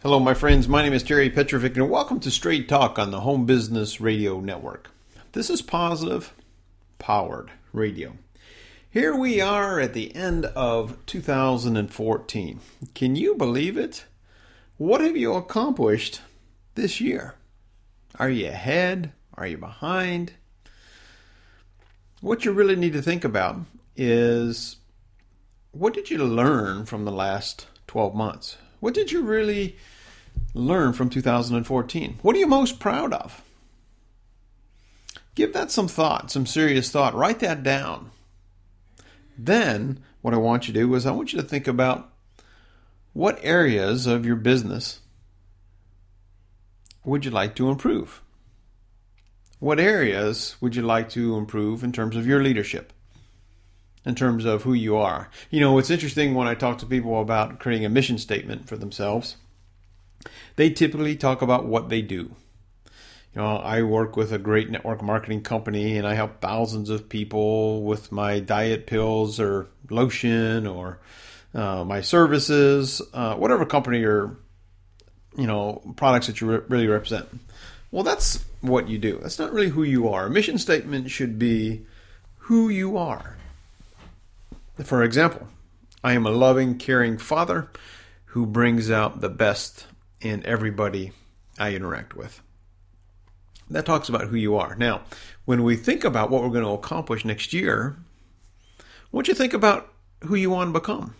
Hello, my friends. My name is Terry Petrovic, and welcome to Straight Talk on the Home Business Radio Network. This is Positive Powered Radio. Here we are at the end of 2014. Can you believe it? What have you accomplished this year? Are you ahead? Are you behind? What you really need to think about is, what did you learn from the last 12 months? What did you really learn from 2014? What are you most proud of? Give that some thought, some serious thought. Write that down. Then, what I want you to do is I want you to think about what areas of your business would you like to improve? What areas would you like to improve in terms of your leadership? In terms of who you are. You know, it's interesting when I talk to people about creating a mission statement for themselves. They typically talk about what they do. You know, I work with a great network marketing company and I help thousands of people with my diet pills or lotion or my services, whatever company or, products that you really represent. Well, that's what you do. That's not really who you are. A mission statement should be who you are. For example, I am a loving, caring father who brings out the best in everybody I interact with. That talks about who you are. Now, when we think about what we're going to accomplish next year, I want you to think about who you want to become.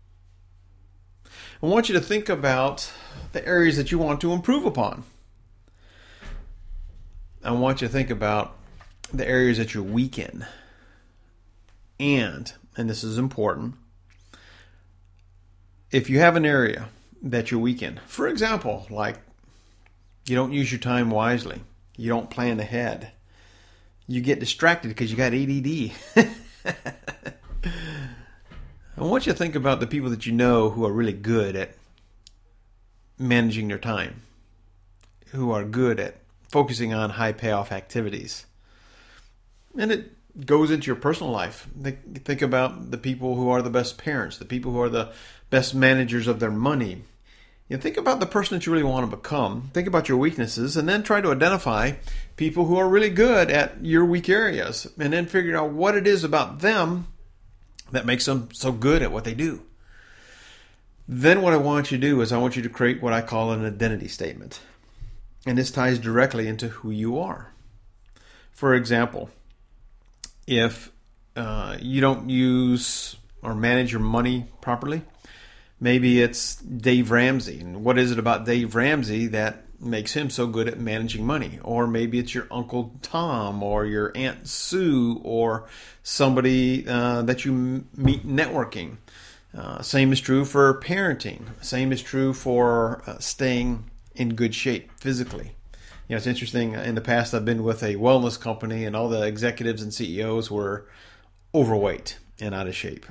I want you to think about the areas that you want to improve upon. I want you to think about the areas that you're weak in. And this is important, if you have an area that you're weak in, for example, like you don't use your time wisely, you don't plan ahead, you get distracted because you got ADD. I want you to think about the people that you know who are really good at managing their time, who are good at focusing on high payoff activities. And it goes into your personal life. Think about the people who are the best parents, the people who are the best managers of their money. Think about the person that you really want to become. Think about your weaknesses and then try to identify people who are really good at your weak areas and then figure out what it is about them that makes them so good at what they do. Then what I want you to do is I want you to create what I call an identity statement. And this ties directly into who you are. For example, if you don't use or manage your money properly, maybe it's Dave Ramsey. And what is it about Dave Ramsey that makes him so good at managing money? Or maybe it's your Uncle Tom or your Aunt Sue or somebody that you meet networking. Same is true for parenting. Same is true for staying in good shape physically. You know, it's interesting. In the past, I've been with a wellness company, and all the executives and CEOs were overweight and out of shape.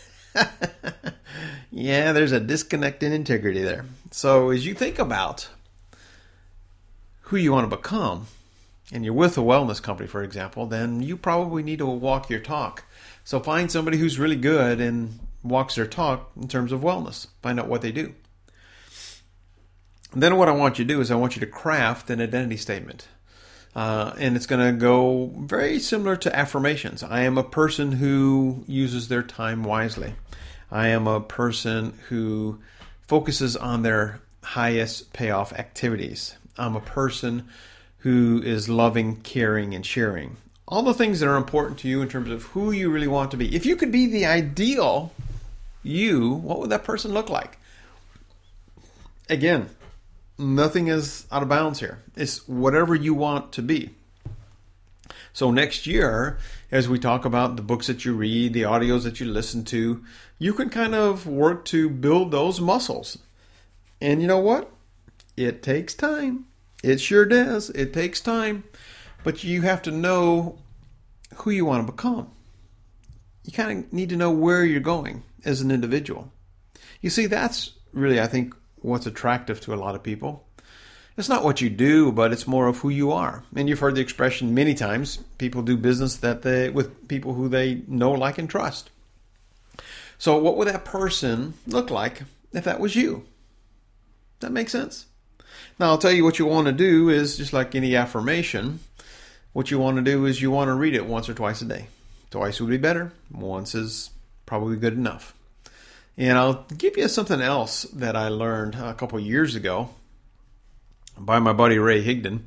Yeah, there's a disconnect in integrity there. So as you think about who you want to become, and you're with a wellness company, for example, then you probably need to walk your talk. So find somebody who's really good and walks their talk in terms of wellness. Find out what they do. Then what I want you to do is I want you to craft an identity statement. And it's going to go very similar to affirmations. I am a person who uses their time wisely. I am a person who focuses on their highest payoff activities. I'm a person who is loving, caring, and sharing. All the things that are important to you in terms of who you really want to be. If you could be the ideal you, what would that person look like? Again, nothing is out of bounds here. It's whatever you want to be. So next year, as we talk about the books that you read, the audios that you listen to, you can kind of work to build those muscles. And you know what? It takes time. It sure does. It takes time. But you have to know who you want to become. You kind of need to know where you're going as an individual. You see, that's really, I think, what's attractive to a lot of people. It's not what you do, but it's more of who you are. And you've heard the expression many times, people do business with people who they know, like, and trust. So what would that person look like if that was you? that make sense? Now, I'll tell you what you want to do is, just like any affirmation, what you want to do is you want to read it once or twice a day. Twice would be better. Once is probably good enough. And I'll give you something else that I learned a couple of years ago by my buddy Ray Higdon.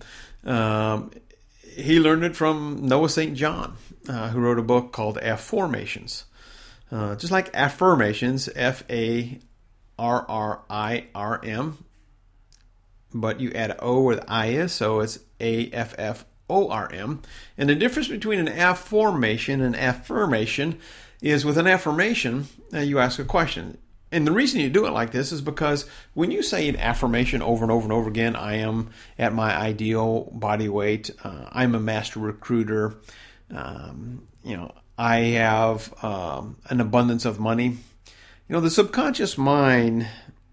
He learned it from Noah St. John, who wrote a book called Afformations. Just like affirmations, Farrirm, but you add an O where the I is, so it's Afform. And the difference between an affirmation and affirmation is with an affirmation, you ask a question. And the reason you do it like this is because when you say an affirmation over and over and over again, I am at my ideal body weight, I'm a master recruiter, I have an abundance of money. The subconscious mind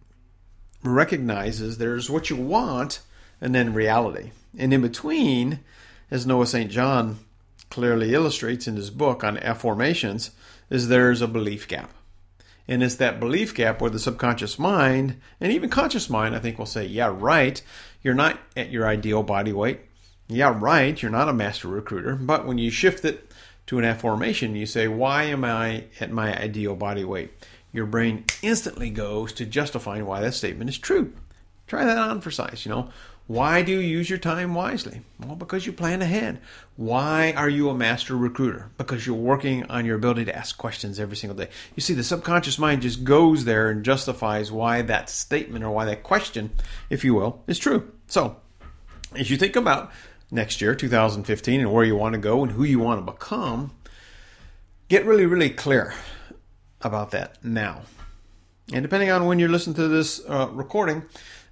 recognizes there's what you want and then reality. And in between, as Noah St. John clearly illustrates in his book on affirmations, is there's a belief gap. And it's that belief gap where the subconscious mind, and even conscious mind, I think will say, yeah, right, you're not at your ideal body weight. Yeah, right, you're not a master recruiter. But when you shift it to an affirmation, you say, why am I at my ideal body weight? Your brain instantly goes to justifying why that statement is true. Try that on for size, Why do you use your time wisely? Well, because you plan ahead. Why are you a master recruiter? Because you're working on your ability to ask questions every single day. You see, the subconscious mind just goes there and justifies why that statement or why that question, if you will, is true. So, as you think about next year, 2015, and where you want to go and who you want to become, get really, really clear about that now. And depending on when you're listening to this recording,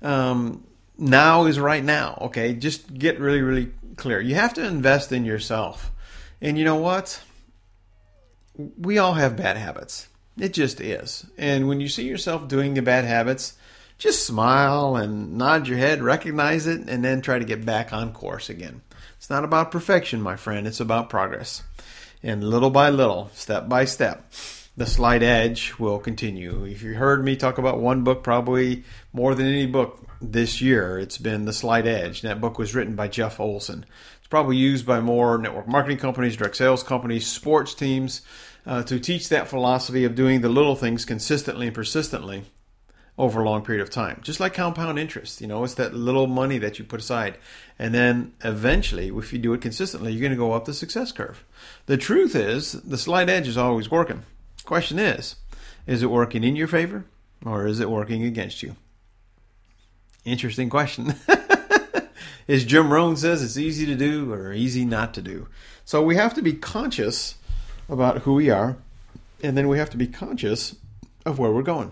now is right now, okay? Just get really, really clear. You have to invest in yourself. And you know what? We all have bad habits. It just is. And when you see yourself doing the bad habits, just smile and nod your head, recognize it, and then try to get back on course again. It's not about perfection, my friend. It's about progress. And little by little, step by step, the slight edge will continue. If you heard me talk about one book, probably more than any book this year, it's been The Slight Edge. And that book was written by Jeff Olson. It's probably used by more network marketing companies, direct sales companies, sports teams to teach that philosophy of doing the little things consistently and persistently over a long period of time. Just like compound interest. It's that little money that you put aside. And then eventually, if you do it consistently, you're going to go up the success curve. The truth is, the slight edge is always working. Question is it working in your favor or is it working against you? Interesting question. As Jim Rohn says, it's easy to do or easy not to do. So we have to be conscious about who we are, and then we have to be conscious of where we're going.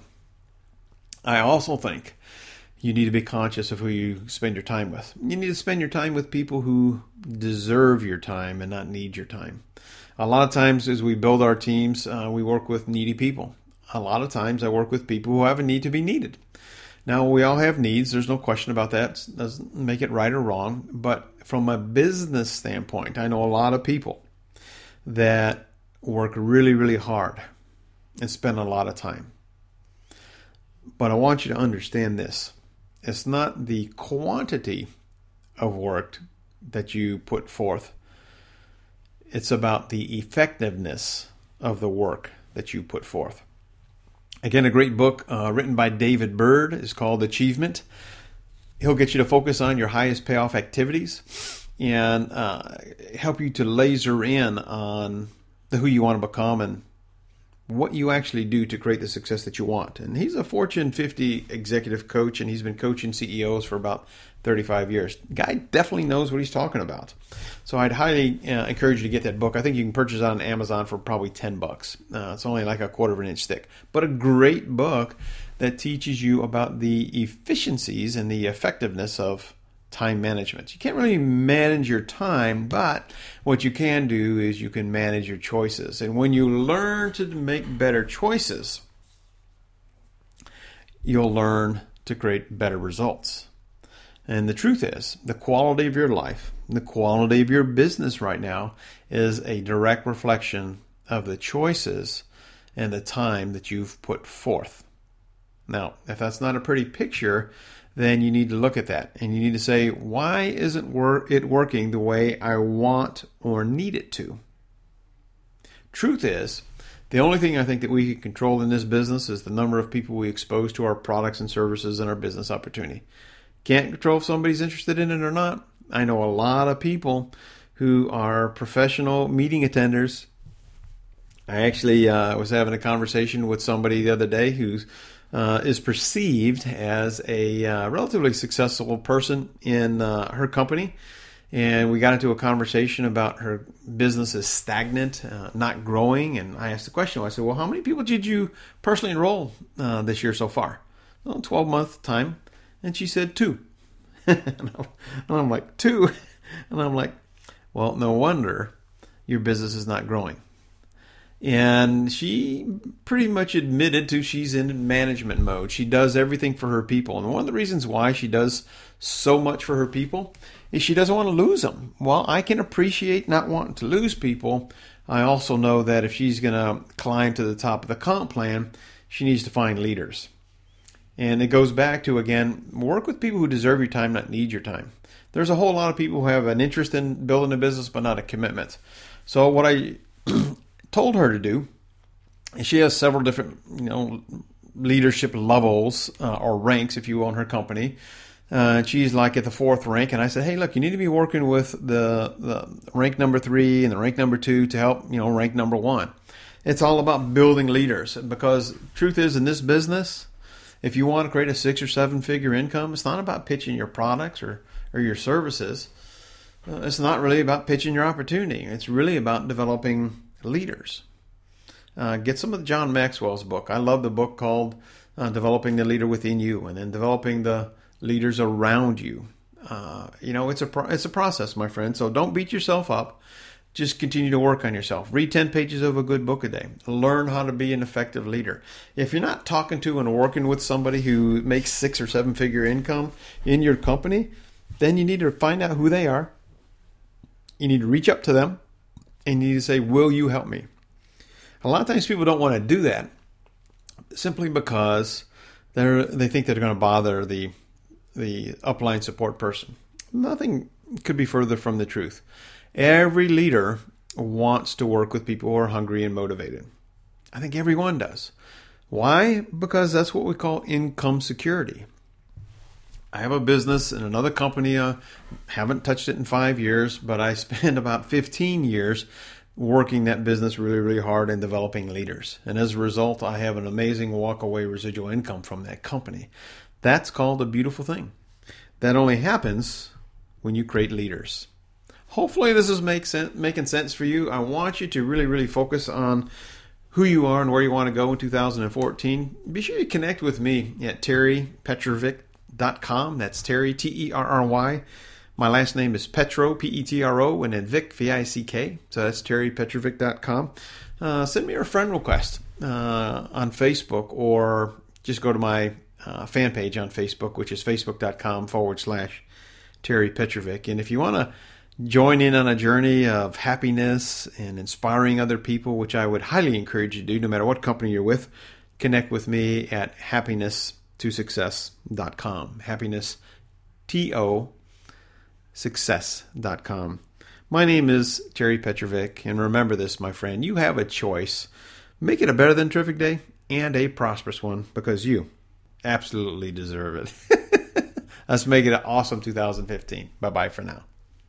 I also think you need to be conscious of who you spend your time with. You need to spend your time with people who deserve your time and not need your time. A lot of times as we build our teams, we work with needy people. A lot of times I work with people who have a need to be needed. Now, we all have needs. There's no question about that. It doesn't make it right or wrong. But from a business standpoint, I know a lot of people that work really, really hard and spend a lot of time. But I want you to understand this. It's not the quantity of work that you put forth. It's about the effectiveness of the work that you put forth. Again, a great book written by David Bird is called Achievement. He'll get you to focus on your highest payoff activities and help you to laser in on who you want to become and what you actually do to create the success that you want. And he's a Fortune 50 executive coach, and he's been coaching CEOs for about 35 years. Guy definitely knows what he's talking about. So I'd highly encourage you to get that book. I think you can purchase it on Amazon for probably $10. It's only like a quarter of an inch thick. But a great book that teaches you about the efficiencies and the effectiveness of time management. You can't really manage your time, but what you can do is you can manage your choices. And when you learn to make better choices, you'll learn to create better results. And the truth is, the quality of your life, the quality of your business right now is a direct reflection of the choices and the time that you've put forth. Now, if that's not a pretty picture, then you need to look at that and you need to say, why isn't it working the way I want or need it to? Truth is, the only thing I think that we can control in this business is the number of people we expose to our products and services and our business opportunity. Can't control if somebody's interested in it or not. I know a lot of people who are professional meeting attenders. I actually was having a conversation with somebody the other day who is perceived as a relatively successful person in her company. And we got into a conversation about her business is stagnant, not growing. And I asked the question, I said, well, how many people did you personally enroll this year so far? Well, 12-month time. And she said 2. And I'm like, 2? And I'm like, well, no wonder your business is not growing. And she pretty much admitted to she's in management mode. She does everything for her people. And one of the reasons why she does so much for her people is she doesn't want to lose them. Well, I can appreciate not wanting to lose people. I also know that if she's going to climb to the top of the comp plan, she needs to find leaders. And it goes back to, again, work with people who deserve your time, not need your time. There's a whole lot of people who have an interest in building a business, but not a commitment. So what I told her to do, and she has several different, leadership levels or ranks, if you will, in her company. She's like at the 4th rank, and I said, hey, look, you need to be working with the rank number 3 and the rank number 2 to help, rank number 1. It's all about building leaders, because truth is, in this business, if you want to create a 6 or 7 figure income, it's not about pitching your products or your services. It's not really about pitching your opportunity. It's really about developing leaders. Get some of John Maxwell's book. I love the book called Developing the Leader Within You, and then developing the leaders around you. It's a process, my friend. So don't beat yourself up. Just continue to work on yourself. Read 10 pages of a good book a day. Learn how to be an effective leader. If you're not talking to and working with somebody who makes 6 or 7 figure income in your company, then you need to find out who they are. You need to reach up to them and you need to say, will you help me? A lot of times people don't want to do that simply because they think they're going to bother the upline support person. Nothing could be further from the truth. Every leader wants to work with people who are hungry and motivated. I think everyone does. Why? Because that's what we call income security. I have a business in another company. Haven't touched it in 5 years, but I spent about 15 years working that business really, really hard and developing leaders. And as a result, I have an amazing walk-away residual income from that company. That's called a beautiful thing. That only happens when you create leaders. Hopefully this is making sense for you. I want you to really, really focus on who you are and where you want to go in 2014. Be sure you connect with me at terrypetrovic.com. That's Terry, Terry. My last name is Petro, Petro, and then Vic, Vick. So that's terrypetrovic.com. Send me a friend request on Facebook, or just go to my fan page on Facebook, which is facebook.com/Terry Petrovic. And if you want to join in on a journey of happiness and inspiring other people, which I would highly encourage you to do, no matter what company you're with, connect with me at happiness2success.com. happiness2success.com. My name is Terry Petrovic, and remember this, my friend, you have a choice. Make it a better than terrific day and a prosperous one, because you absolutely deserve it. Let's make it an awesome 2015. Bye-bye for now.